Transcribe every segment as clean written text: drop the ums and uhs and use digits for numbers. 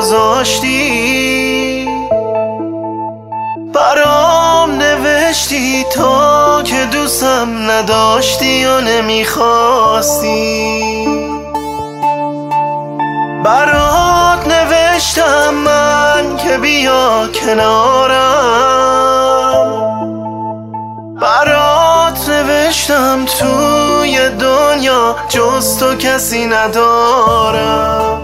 گذاشتی، برام نوشتی تا که دوستم نداشتی و نمیخواستی. برات نوشتم من که بیا کنارم، برات نوشتم توی دنیا جز تو کسی ندارم.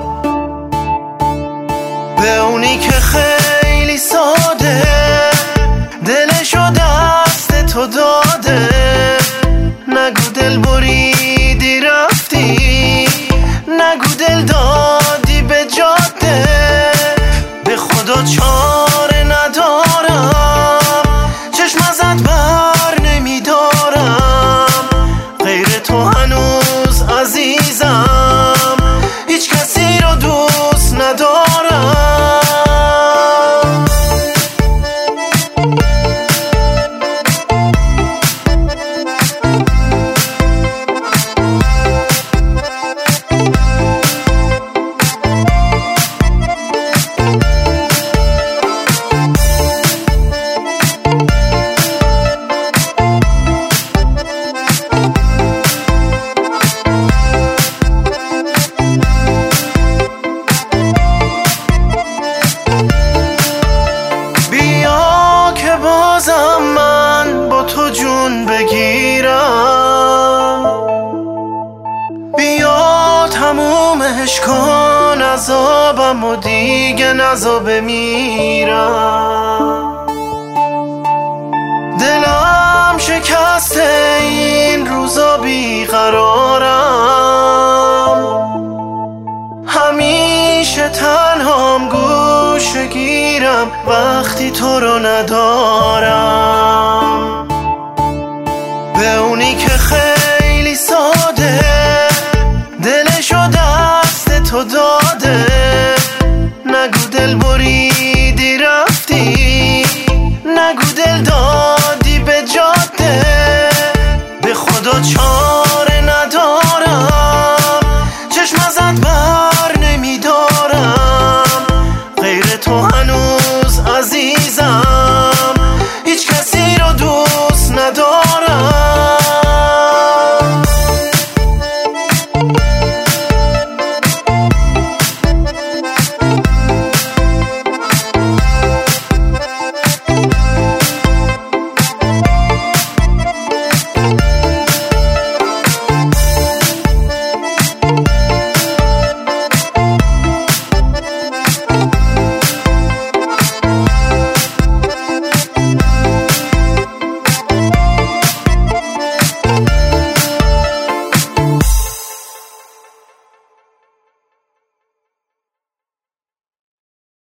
به اونی که خیلی ساده دلشو دست تو داده، نگو دل بریدی رفتی، نگو دل دادی به جاده. به خدا چاره ندارم، چشم ازت بر نمیدارم، غیر تو هنوز عزیزم هیچ کسی رو دوست ندارم. من با تو جون بگیرم، بیا تمومش کن عذابم و دیگه نزا بمیرم. دلم شکسته این روزا بیقرارم، همیشه تنهام گوشه گیرم وقتی تو رو ندارم. به اونی که خیلی ساده دلشو دست تو داده، نگو دل بری